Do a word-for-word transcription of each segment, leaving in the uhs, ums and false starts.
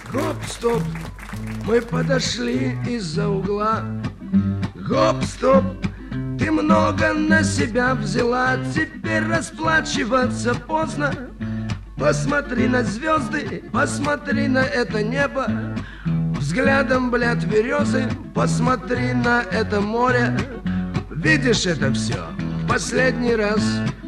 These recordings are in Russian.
Гоп-стоп, мы подошли из-за угла. Гоп-стоп, ты много на себя взяла, теперь расплачиваться поздно. Посмотри на звезды, посмотри на это небо, взглядом, блядь, березы, посмотри на это море. Видишь это все в последний раз.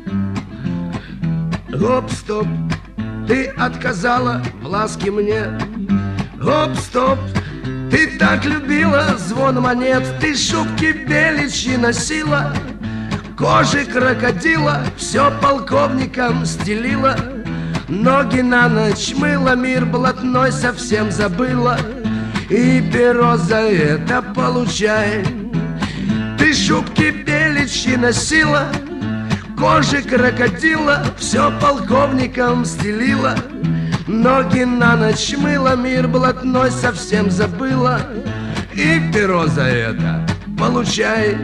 Гоп-стоп, ты отказала в ласке мне. Гоп-стоп, ты так любила звон монет, ты шубки беличьи носила, кожи крокодила все полковникам стелила, ноги на ночь мыла, мир блатной совсем забыла, и перо за это получай. Ты шубки беличьи носила, кожи крокодила все полковникам стелила, ноги на ночь мыла, мир блатной совсем забыла, и перо за это получай.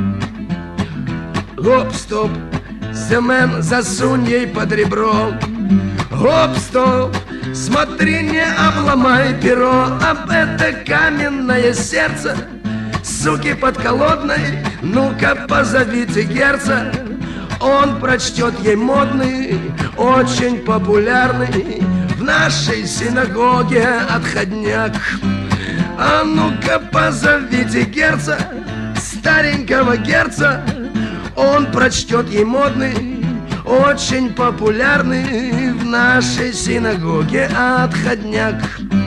Гоп-стоп, семен засунь ей под ребро. Гоп-стоп, смотри, не обломай перо об это каменное сердце. Суки подколодной, ну-ка позовите герца. Он прочтет ей модный, очень популярный в нашей синагоге отходняк. А ну-ка позовите герца, старенького герца. Он прочтет ей модный, очень популярный в нашей синагоге отходняк.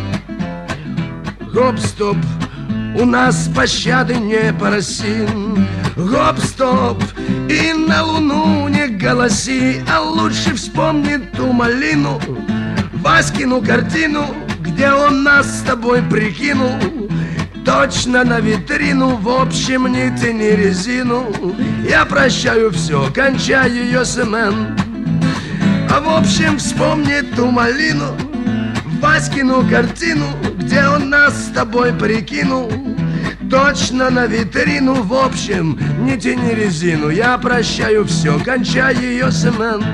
Гоп-стоп, у нас пощады не проси. Гоп-стоп, и на луну не голоси, а лучше вспомни ту малину, Васькину картину, где он нас с тобой прикинул. Точно на витрину, в общем, не тяни резину. Я прощаю все, кончай ее, семен. А в общем, вспомни ту малину, Васькину картину, где он нас с тобой прикинул. Точно на витрину, в общем, не тяни резину. Я прощаю все, кончай ее, семен.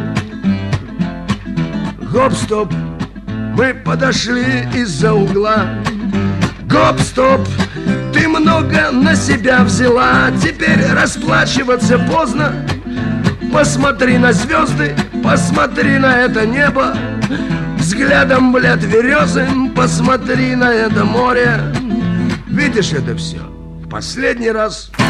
Гоп-стоп, мы подошли из-за угла. Гоп-стоп, ты много на себя взяла, теперь расплачиваться поздно. Посмотри на звезды, посмотри на это небо, взглядом, блядь, березы, посмотри на это море. Видишь это все в последний раз.